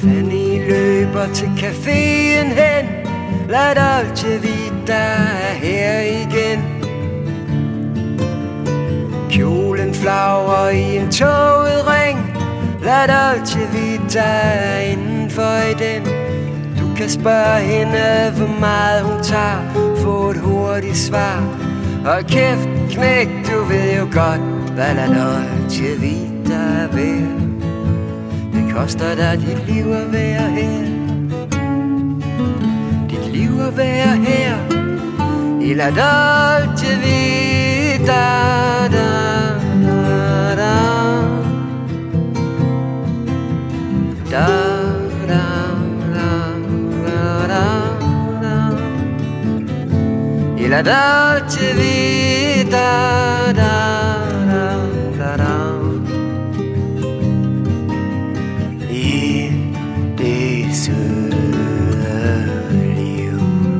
Fanny løber til caféen hen. La Dolce Vita er her igen. Kjolen flagrer i en toget ring. La Dolce Vita er indenfor i den. Du kan spørge hende, hvor meget hun tager. Få et hurtigt svar. Hold kæft, knæk, du ved jo godt, hvad La Dolce Vita er værd. Det koster dig dit liv at være her. Dit liv at være her i La Dolce Vita. Da, da, da. Da, da, da, da, da. I La Dolce Vita. Da, da, da, da. I det søde liv.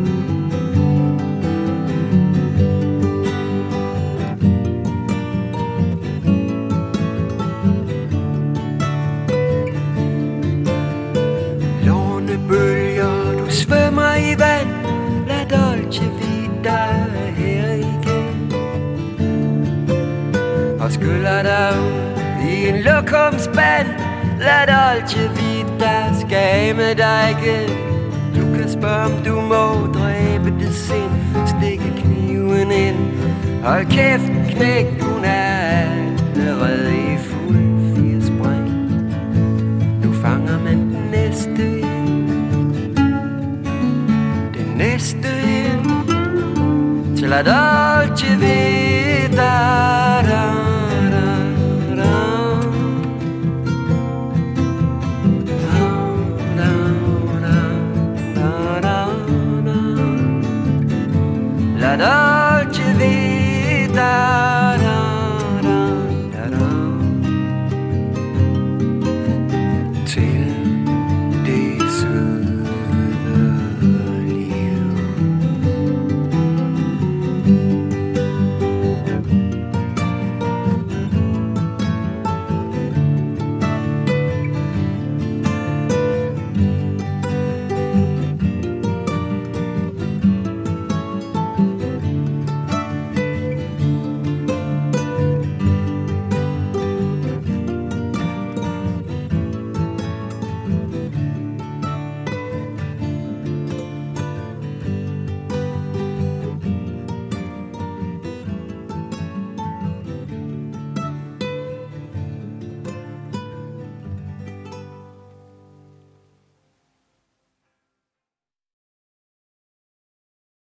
Lånebølger, du svømmer i vand. La Dolce Vita er her igen. Og skyller dig ud i en lokumsband. La Dolce Vita skal af med dig igen. Du kan spørge, om du må dræbe det sind. Stikke kniven ind. Hold kæft, knæk, hun er allerede i fuld firespring. Nu fanger man den næste ind. Den næste ind til La Dolce Vita.